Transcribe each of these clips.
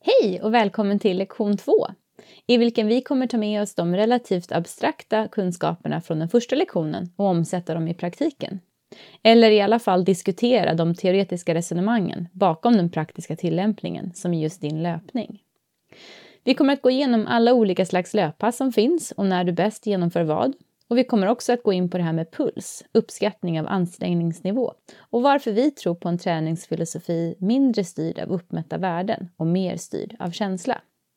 Hej och välkommen till lektion 2, i vilken vi kommer ta med oss de relativt abstrakta kunskaperna från den första lektionen och omsätta dem i praktiken. Eller i alla fall diskutera de teoretiska resonemangen bakom den praktiska tillämpningen som är just din löpning. Vi kommer att gå igenom alla olika slags löppass som finns och när du bäst genomför vad. Och vi kommer också att gå in på det här med puls, uppskattning av ansträngningsnivå och varför vi tror på en träningsfilosofi mindre styrd av uppmätta värden och mer styrd av känsla.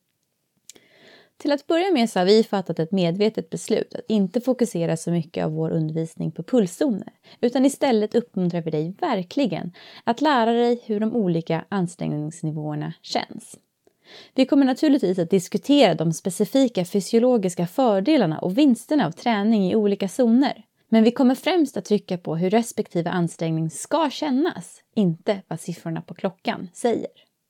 Till att börja med så har vi fattat ett medvetet beslut att inte fokusera så mycket av vår undervisning på pulszoner, utan istället uppmuntrar vi dig verkligen att lära dig hur de olika ansträngningsnivåerna känns. Vi kommer naturligtvis att diskutera de specifika fysiologiska fördelarna och vinsterna av träning i olika zoner. Men vi kommer främst att trycka på hur respektive ansträngning ska kännas, inte vad siffrorna på klockan säger.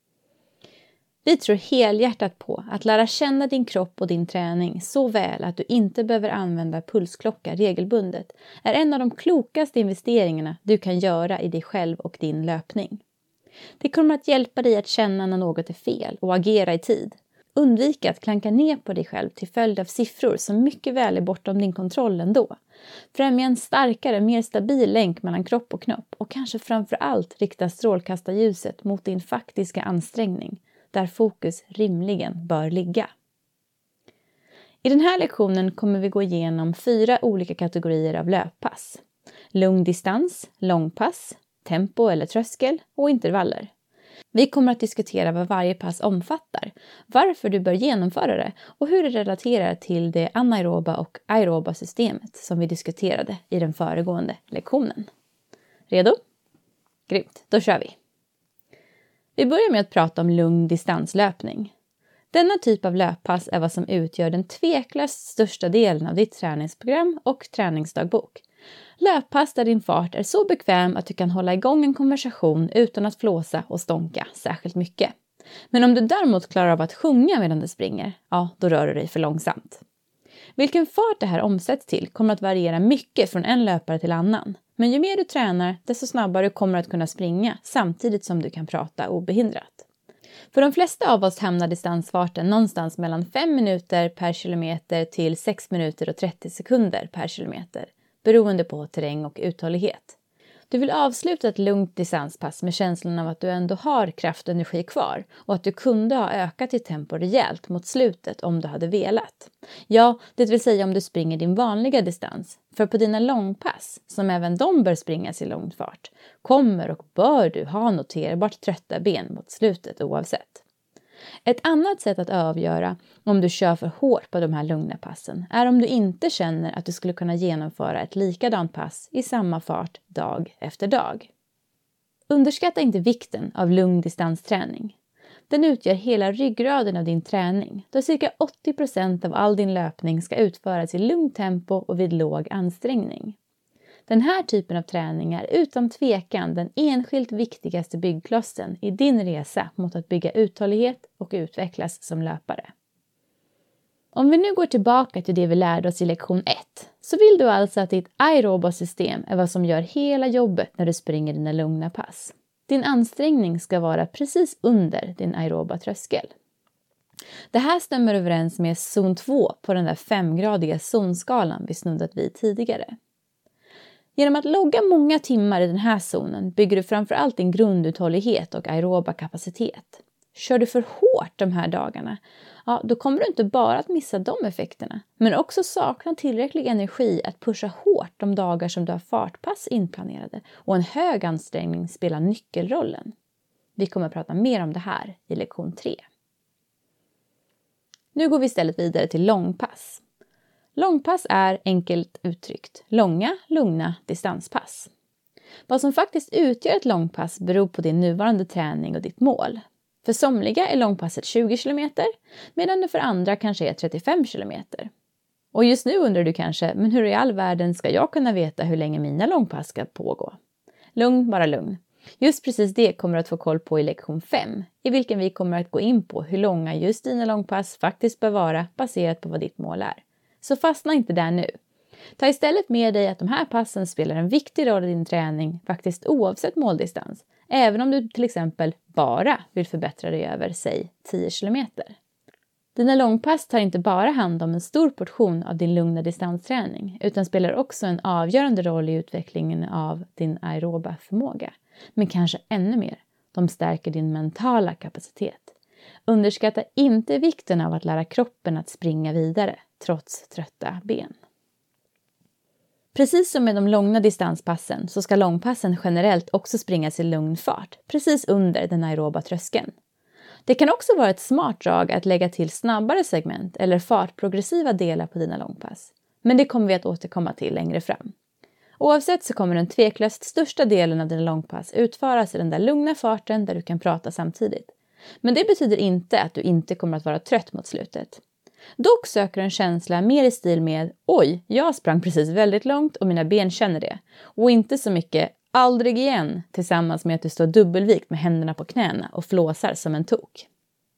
Vi tror helhjärtat på att lära känna din kropp och din träning så väl att du inte behöver använda pulsklocka regelbundet är en av de klokaste investeringarna du kan göra i dig själv och din löpning. Det kommer att hjälpa dig att känna när något är fel och agera i tid. Undvika att klanka ner på dig själv till följd av siffror som mycket väl är bortom din kontroll ändå. Främja en starkare, mer stabil länk mellan kropp och knopp och kanske framför allt rikta strålkastarljuset mot din faktiska ansträngning, där fokus rimligen bör ligga. I den här lektionen kommer vi gå igenom 4 olika kategorier av löppass. Lugn distans, långpass, tempo eller tröskel och intervaller. Vi kommer att diskutera vad varje pass omfattar, varför du bör genomföra det och hur det relaterar till det anaeroba och aeroba systemet som vi diskuterade i den föregående lektionen. Redo? Grymt, då kör vi! Vi börjar med att prata om lugn distanslöpning. Denna typ av löppass är vad som utgör den tveklöst största delen av ditt träningsprogram och träningsdagbok. Löppass där din fart är så bekväm att du kan hålla igång en konversation utan att flåsa och stånka särskilt mycket. Men om du däremot klarar av att sjunga medan du springer, ja, då rör du dig för långsamt. Vilken fart det här omsätts till kommer att variera mycket från en löpare till annan. Men ju mer du tränar, desto snabbare kommer du att kunna springa samtidigt som du kan prata obehindrat. För de flesta av oss hamnar distansfarten någonstans mellan 5 minuter per kilometer till 6 minuter och 30 sekunder per kilometer, beroende på terräng och uthållighet. Du vill avsluta ett lugnt distanspass med känslan av att du ändå har kraft och energi kvar och att du kunde ha ökat ditt tempo rejält mot slutet om du hade velat. Ja, det vill säga om du springer din vanliga distans. För på dina långpass, som även de bör springas i lång fart, kommer och bör du ha noterbart trötta ben mot slutet oavsett. Ett annat sätt att avgöra om du kör för hårt på de här lugna passen är om du inte känner att du skulle kunna genomföra ett likadant pass i samma fart dag efter dag. Underskatta inte vikten av lugn distansträning. Den utgör hela ryggraden av din träning, då cirka 80% av all din löpning ska utföras i lugnt tempo och vid låg ansträngning. Den här typen av träning är utan tvekan den enskilt viktigaste byggklossen i din resa mot att bygga uthållighet och utvecklas som löpare. Om vi nu går tillbaka till det vi lärde oss i lektion 1, så vill du alltså att ditt aeroba system är vad som gör hela jobbet när du springer dina lugna pass. Din ansträngning ska vara precis under din aeroba tröskel. Det här stämmer överens med zon 2 på den där 5-gradiga zonskalan vi snuddat vid tidigare. Genom att logga många timmar i den här zonen bygger du framförallt din grunduthållighet och aeroba kapacitet. Kör du för hårt de här dagarna, ja, då kommer du inte bara att missa de effekterna, men också sakna tillräcklig energi att pusha hårt de dagar som du har fartpass inplanerade och en hög ansträngning spelar nyckelrollen. Vi kommer att prata mer om det här i lektion 3. Nu går vi istället vidare till långpass. Långpass är enkelt uttryckt långa, lugna distanspass. Vad som faktiskt utgör ett långpass beror på din nuvarande träning och ditt mål. För somliga är långpasset 20 km, medan det för andra kanske är 35 km. Och just nu undrar du kanske, men hur i all världen ska jag kunna veta hur länge mina långpass ska pågå? Lugn, bara lugn. Just precis det kommer du att få koll på i lektion 5, i vilken vi kommer att gå in på hur långa just dina långpass faktiskt bör vara baserat på vad ditt mål är. Så fastna inte där nu. Ta istället med dig att de här passen spelar en viktig roll i din träning faktiskt oavsett måldistans, även om du till exempel bara vill förbättra dig över, säg, 10 kilometer. Dina långpass tar inte bara hand om en stor portion av din lugna distansträning utan spelar också en avgörande roll i utvecklingen av din aeroba förmåga. Men kanske ännu mer, de stärker din mentala kapacitet. Underskatta inte vikten av att lära kroppen att springa vidare trots trötta ben. Precis som med de långa distanspassen så ska långpassen generellt också springas i lugn fart, precis under den aeroba tröskeln. Det kan också vara ett smart drag att lägga till snabbare segment eller fartprogressiva delar på dina långpass. Men det kommer vi att återkomma till längre fram. Oavsett så kommer den tveklöst största delen av dina långpass utföras i den där lugna farten där du kan prata samtidigt. Men det betyder inte att du inte kommer att vara trött mot slutet. Dock söker en känsla mer i stil med oj, jag sprang precis väldigt långt och mina ben känner det. Och inte så mycket aldrig igen tillsammans med att du står dubbelvikt med händerna på knäna och flåsar som en tok.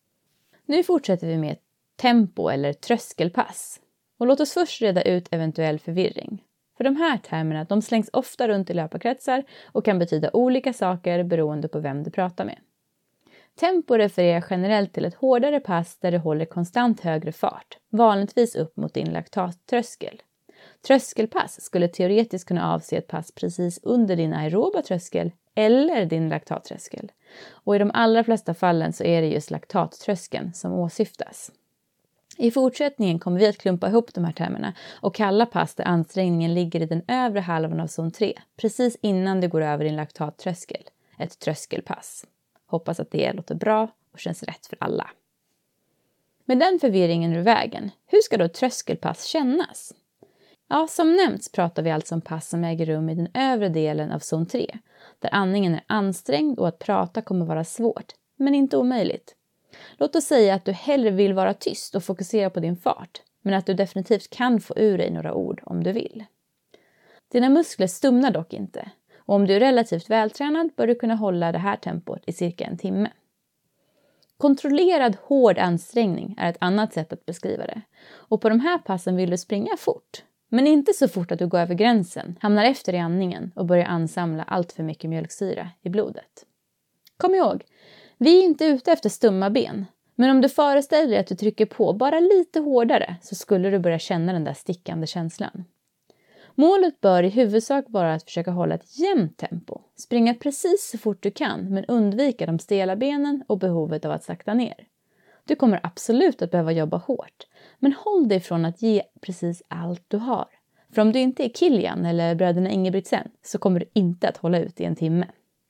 Nu fortsätter vi med tempo eller tröskelpass. Och låt oss först reda ut eventuell förvirring. För de här termerna de slängs ofta runt i löparkretsar och kan betyda olika saker beroende på vem du pratar med. Tempo refererar generellt till ett hårdare pass där du håller konstant högre fart, vanligtvis upp mot din laktattröskel. Tröskelpass skulle teoretiskt kunna avse ett pass precis under din aeroba tröskel eller din laktattröskel. Och i de allra flesta fallen så är det just laktattröskeln som åsyftas. I fortsättningen kommer vi att klumpa ihop de här termerna och kalla pass där ansträngningen ligger i den övre halvan av zon 3, precis innan du går över din laktattröskel, ett tröskelpass. Hoppas att det låter bra och känns rätt för alla. Med den förvirringen ur vägen, hur ska då tröskelpass kännas? Ja, som nämnts pratar vi alltså om pass som äger rum i den övre delen av zon 3, där andningen är ansträngd och att prata kommer vara svårt, men inte omöjligt. Låt oss säga att du hellre vill vara tyst och fokusera på din fart, men att du definitivt kan få ur dig några ord om du vill. Dina muskler stumnar dock inte, och om du är relativt vältränad bör du kunna hålla det här tempot i cirka en timme. Kontrollerad hård ansträngning är ett annat sätt att beskriva det, och på de här passen vill du springa fort. Men inte så fort att du går över gränsen, hamnar efter i andningen och börjar ansamla allt för mycket mjölksyra i blodet. Kom ihåg, vi är inte ute efter stumma ben. Men om du föreställer dig att du trycker på bara lite hårdare så skulle du börja känna den där stickande känslan. Målet bör i huvudsak vara att försöka hålla ett jämnt tempo. Springa precis så fort du kan men undvika de stela benen och behovet av att sakta ner. Du kommer absolut att behöva jobba hårt. Men håll dig från att ge precis allt du har. För om du inte är Kilian eller bröderna Ingebrigtsen så kommer du inte att hålla ut i en timme.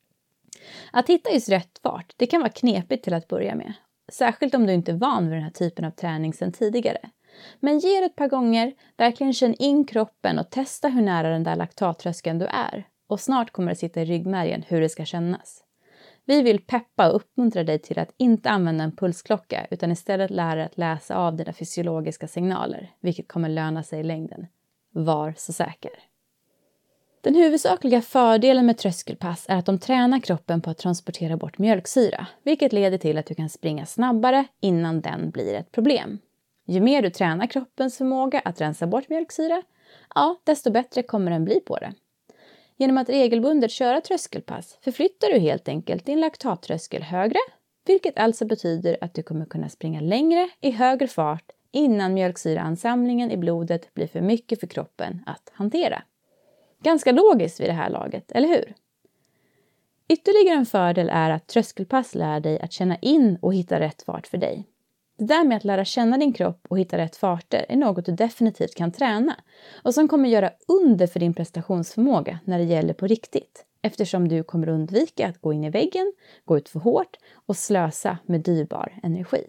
Att hitta just rätt fart, det kan vara knepigt till att börja med. Särskilt om du inte är van vid den här typen av träning sedan tidigare. Men ge det ett par gånger, verkligen känn in kroppen och testa hur nära den där laktattröskeln du är. Och snart kommer det sitta i ryggmärgen hur det ska kännas. Vi vill peppa och uppmuntra dig till att inte använda en pulsklocka utan istället lära dig att läsa av dina fysiologiska signaler, vilket kommer löna sig i längden. Var så säker. Den huvudsakliga fördelen med tröskelpass är att de tränar kroppen på att transportera bort mjölksyra, vilket leder till att du kan springa snabbare innan den blir ett problem. Ju mer du tränar kroppens förmåga att rensa bort mjölksyra, ja, desto bättre kommer den bli på det. Genom att regelbundet köra tröskelpass förflyttar du helt enkelt din laktattröskel högre, vilket alltså betyder att du kommer kunna springa längre i högre fart innan mjölksyraansamlingen i blodet blir för mycket för kroppen att hantera. Ganska logiskt vid det här laget, eller hur? Ytterligare en fördel är att tröskelpass lär dig att känna in och hitta rätt fart för dig. Det där med att lära känna din kropp och hitta rätt farter är något du definitivt kan träna och som kommer göra under för din prestationsförmåga när det gäller på riktigt, eftersom du kommer undvika att gå in i väggen, gå ut för hårt och slösa med dyrbar energi.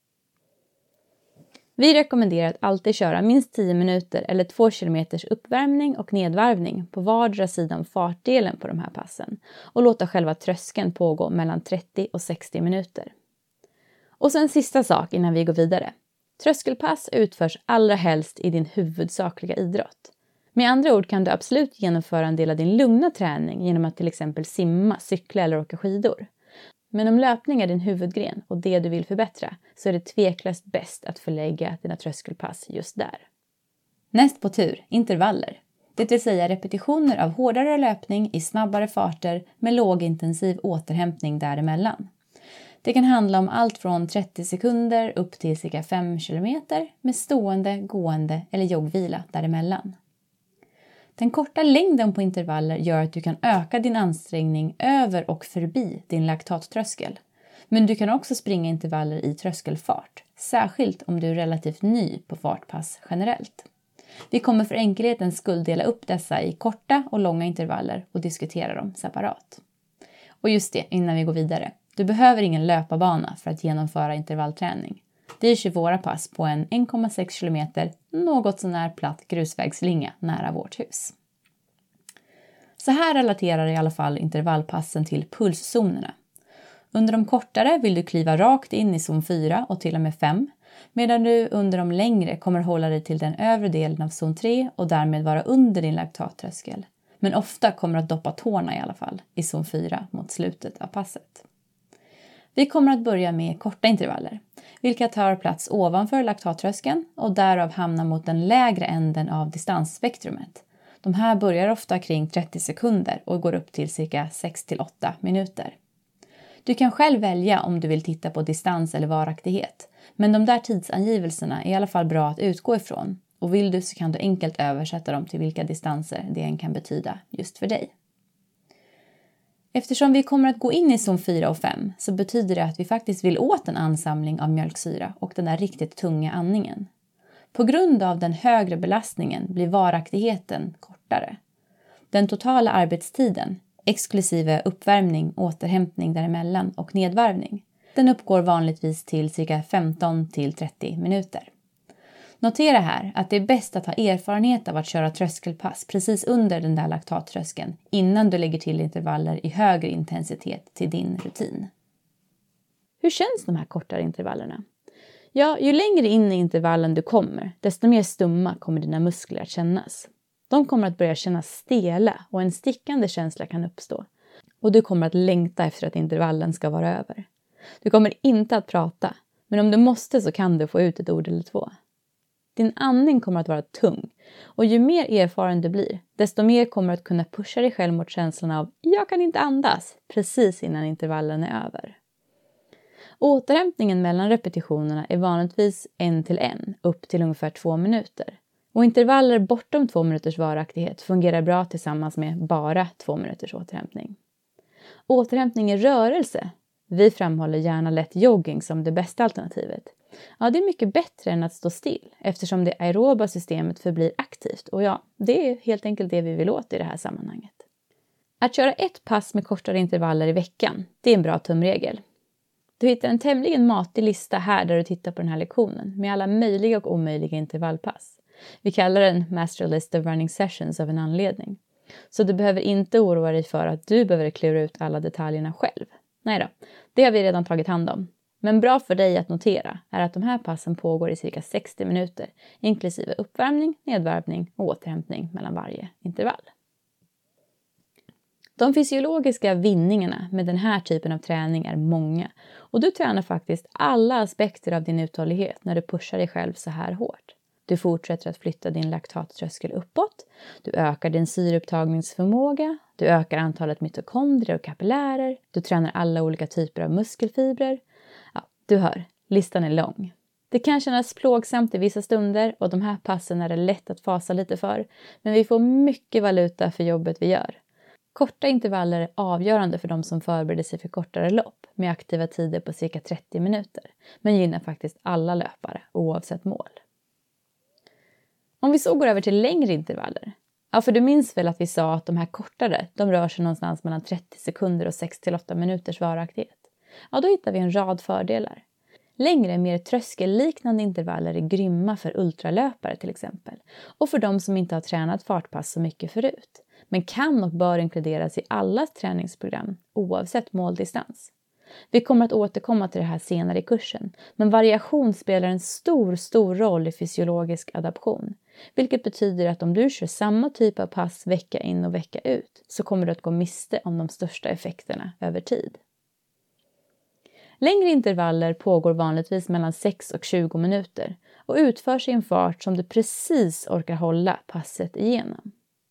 Vi rekommenderar att alltid köra minst 10 minuter eller 2 kilometers uppvärmning och nedvarvning på vardera sidan fartdelen på de här passen och låta själva tröskeln pågå mellan 30 och 60 minuter. Och sen sista sak innan vi går vidare. Tröskelpass utförs allra helst i din huvudsakliga idrott. Med andra ord kan du absolut genomföra en del av din lugna träning genom att till exempel simma, cykla eller åka skidor. Men om löpning är din huvudgren och det du vill förbättra så är det tveklöst bäst att förlägga dina tröskelpass just där. Näst på tur, intervaller. Det vill säga repetitioner av hårdare löpning i snabbare farter med lågintensiv återhämtning däremellan. Det kan handla om allt från 30 sekunder upp till cirka 5 kilometer med stående, gående eller joggvila däremellan. Den korta längden på intervaller gör att du kan öka din ansträngning över och förbi din laktattröskel. Men du kan också springa intervaller i tröskelfart, särskilt om du är relativt ny på fartpass generellt. Vi kommer för enkelhetens skull dela upp dessa i korta och långa intervaller och diskutera dem separat. Och just det, innan vi går vidare. Du behöver ingen löparbana för att genomföra intervallträning. Vi kör våra pass på en 1,6 kilometer något sånär platt grusvägslinga nära vårt hus. Så här relaterar i alla fall intervallpassen till pulszonerna. Under de kortare vill du kliva rakt in i zon 4 och till och med 5, medan du under de längre kommer hålla dig till den övre delen av zon 3 och därmed vara under din laktattröskel. Men ofta kommer att doppa tårna i alla fall i zon 4 mot slutet av passet. Vi kommer att börja med korta intervaller, vilka tar plats ovanför laktattröskeln och därav hamnar mot den lägre änden av distansspektrumet. De här börjar ofta kring 30 sekunder och går upp till cirka 6-8 minuter. Du kan själv välja om du vill titta på distans eller varaktighet, men de där tidsangivelserna är i alla fall bra att utgå ifrån och vill du så kan du enkelt översätta dem till vilka distanser det än kan betyda just för dig. Eftersom vi kommer att gå in i zon 4 och 5 så betyder det att vi faktiskt vill åt en ansamling av mjölksyra och den där riktigt tunga andningen. På grund av den högre belastningen blir varaktigheten kortare. Den totala arbetstiden, exklusive uppvärmning, återhämtning däremellan och nedvarvning, den uppgår vanligtvis till cirka 15-30 minuter. Notera här att det är bäst att ha erfarenhet av att köra tröskelpass precis under den där laktattröskeln innan du lägger till intervaller i högre intensitet till din rutin. Hur känns de här kortare intervallerna? Ja, ju längre in i intervallen du kommer, desto mer stumma kommer dina muskler att kännas. De kommer att börja kännas stela och en stickande känsla kan uppstå. Och du kommer att längta efter att intervallen ska vara över. Du kommer inte att prata, men om du måste så kan du få ut ett ord eller två. Din andning kommer att vara tung och ju mer erfaren du blir, desto mer kommer du att kunna pusha dig själv mot känslan av jag kan inte andas precis innan intervallen är över. Återhämtningen mellan repetitionerna är vanligtvis 1-1 upp till ungefär 2 minuter. Och intervaller bortom 2 minuters varaktighet fungerar bra tillsammans med bara 2 minuters återhämtning. Återhämtning i rörelse. Vi framhåller gärna lätt jogging som det bästa alternativet. Ja, det är mycket bättre än att stå still eftersom det aeroba systemet förblir aktivt. Och ja, det är helt enkelt det vi vill åt i det här sammanhanget. Att köra ett pass med kortare intervaller i veckan, det är en bra tumregel. Du hittar en tämligen matig lista här där du tittar på den här lektionen med alla möjliga och omöjliga intervallpass. Vi kallar den Master List of Running Sessions av en anledning. Så du behöver inte oroa dig för att du behöver klura ut alla detaljerna själv. Nej då, det har vi redan tagit hand om. Men bra för dig att notera är att de här passen pågår i cirka 60 minuter, inklusive uppvärmning, nedvarvning och återhämtning mellan varje intervall. De fysiologiska vinningarna med den här typen av träning är många och du tränar faktiskt alla aspekter av din uthållighet när du pushar dig själv så här hårt. Du fortsätter att flytta din laktattröskel uppåt, du ökar din syreupptagningsförmåga, du ökar antalet mitokondrier och kapillärer, du tränar alla olika typer av muskelfibrer. Ja, du hör, listan är lång. Det kan kännas plågsamt i vissa stunder och de här passen är det lätt att fasa lite för, men vi får mycket valuta för jobbet vi gör. Korta intervaller är avgörande för de som förbereder sig för kortare lopp med aktiva tider på cirka 30 minuter, men gynnar faktiskt alla löpare oavsett mål. Om vi så går över till längre intervaller. Ja, för du minns väl att vi sa att de här kortare, de rör sig någonstans mellan 30 sekunder och 6-8 minuters varaktighet. Ja, då hittar vi en rad fördelar. Längre, mer tröskelliknande intervaller är grymma för ultralöpare till exempel. Och för de som inte har tränat fartpass så mycket förut. Men kan och bör inkluderas i allas träningsprogram, oavsett måldistans. Vi kommer att återkomma till det här senare i kursen, men variation spelar en stor roll i fysiologisk adaption. Vilket betyder att om du kör samma typ av pass vecka in och vecka ut så kommer du att gå miste om de största effekterna över tid. Längre intervaller pågår vanligtvis mellan 6 och 20 minuter och utförs i en fart som du precis orkar hålla passet igenom.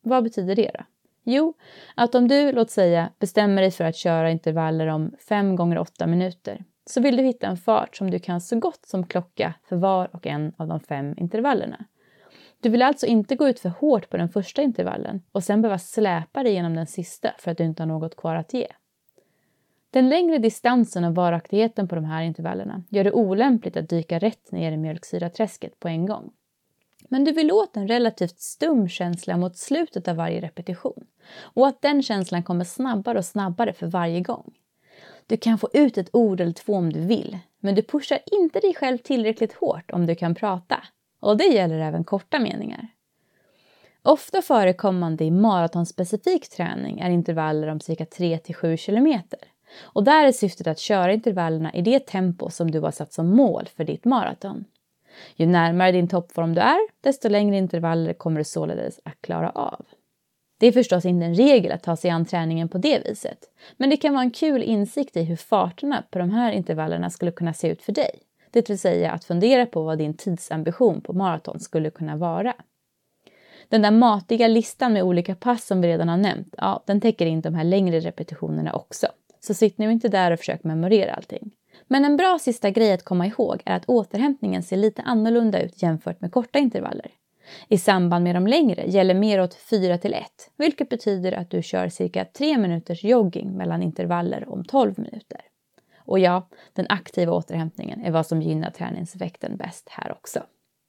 Vad betyder det då? Jo, att om du, låt säga, bestämmer dig för att köra intervaller om 5 gånger 8 minuter, så vill du hitta en fart som du kan så gott som klocka för var och en av de 5 intervallerna. Du vill alltså inte gå ut för hårt på den första intervallen och sen behöva släpa dig genom den sista för att du inte har något kvar att ge. Den längre distansen och varaktigheten på de här intervallerna gör det olämpligt att dyka rätt ner i mjölksyraträsket på en gång. Men du vill åt en relativt stum känsla mot slutet av varje repetition och att den känslan kommer snabbare och snabbare för varje gång. Du kan få ut ett ord eller 2 om du vill, men du pushar inte dig själv tillräckligt hårt om du kan prata. Och det gäller även korta meningar. Ofta förekommande i maratonspecifik träning är intervaller om cirka 3-7 kilometer. Och där är syftet att köra intervallerna i det tempo som du har satt som mål för ditt maraton. Ju närmare din toppform du är, desto längre intervaller kommer du således att klara av. Det är förstås inte en regel att ta sig an träningen på det viset, men det kan vara en kul insikt i hur farterna på de här intervallerna skulle kunna se ut för dig. Det vill säga att fundera på vad din tidsambition på maraton skulle kunna vara. Den där matiga listan med olika pass som vi redan har nämnt, ja, den täcker in de här längre repetitionerna också. Så sitt nu inte där och försök memorera allting. Men en bra sista grej att komma ihåg är att återhämtningen ser lite annorlunda ut jämfört med korta intervaller. I samband med de längre gäller mer åt 4-1, vilket betyder att du kör cirka 3 minuters jogging mellan intervaller om 12 minuter. Och ja, den aktiva återhämtningen är vad som gynnar träningseffekten bäst här också.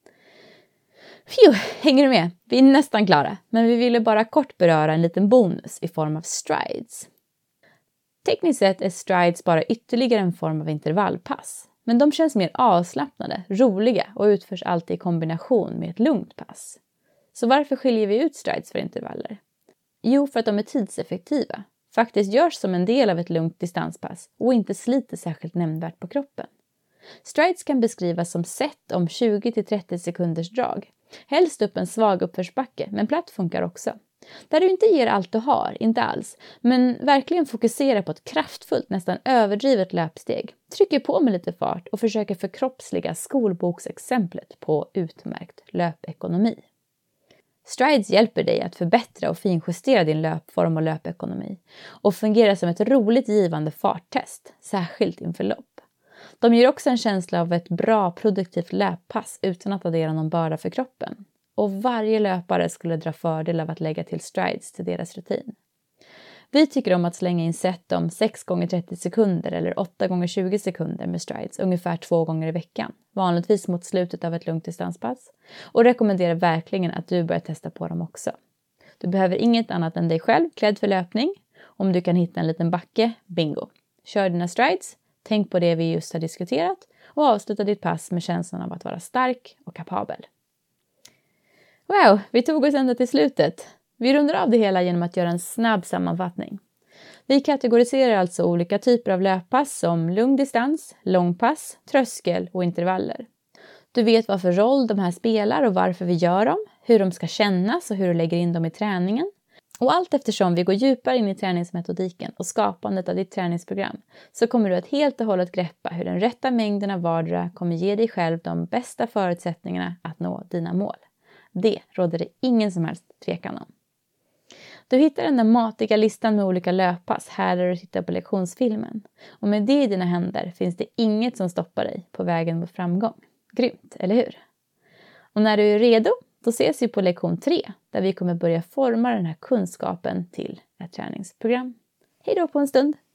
Hänger du med? Vi är nästan klara, men vi ville bara kort beröra en liten bonus i form av strides. Tekniskt sett är strides bara ytterligare en form av intervallpass, men de känns mer avslappnade, roliga och utförs alltid i kombination med ett lugnt pass. Så varför skiljer vi ut strides för intervaller? Jo, för att de är tidseffektiva. Faktiskt görs som en del av ett lugnt distanspass och inte sliter särskilt nämnvärt på kroppen. Strides kan beskrivas som set om 20-30 sekunders drag. Helst upp en svag uppförsbacke, men platt funkar också. Där du inte ger allt du har, inte alls, men verkligen fokuserar på ett kraftfullt, nästan överdrivet löpsteg. Trycker på med lite fart och försöker förkroppsliga skolboksexemplet på utmärkt löpekonomi. Strides hjälper dig att förbättra och finjustera din löpform och löpekonomi och fungerar som ett roligt givande farttest, särskilt inför lopp. De ger också en känsla av ett bra produktivt löppass utan att addera någon börda för kroppen. Och varje löpare skulle dra fördel av att lägga till strides till deras rutin. Vi tycker om att slänga in set om 6 gånger 30 sekunder eller 8 gånger 20 sekunder med strides ungefär 2 gånger i veckan. Vanligtvis mot slutet av ett lugnt distanspass. Och rekommenderar verkligen att du börjar testa på dem också. Du behöver inget annat än dig själv klädd för löpning. Om du kan hitta en liten backe, bingo. Kör dina strides, tänk på det vi just har diskuterat och avsluta ditt pass med känslan av att vara stark och kapabel. Wow, vi tog oss ända till slutet. Vi rundar av det hela genom att göra en snabb sammanfattning. Vi kategoriserar alltså olika typer av löppass som lugn distans, långpass, tröskel och intervaller. Du vet vad för roll de här spelar och varför vi gör dem, hur de ska kännas och hur du lägger in dem i träningen. Och allt eftersom vi går djupare in i träningsmetodiken och skapandet av ditt träningsprogram så kommer du att helt och hållet greppa hur den rätta mängden av vardera kommer ge dig själv de bästa förutsättningarna att nå dina mål. Det råder det ingen som helst tvekan om. Du hittar den där matiga listan med olika löppass här där du tittar på lektionsfilmen. Och med det i dina händer finns det inget som stoppar dig på vägen mot framgång. Grymt, eller hur? Och när du är redo, då ses vi på lektion 3 där vi kommer börja forma den här kunskapen till ett träningsprogram. Hej då på en stund!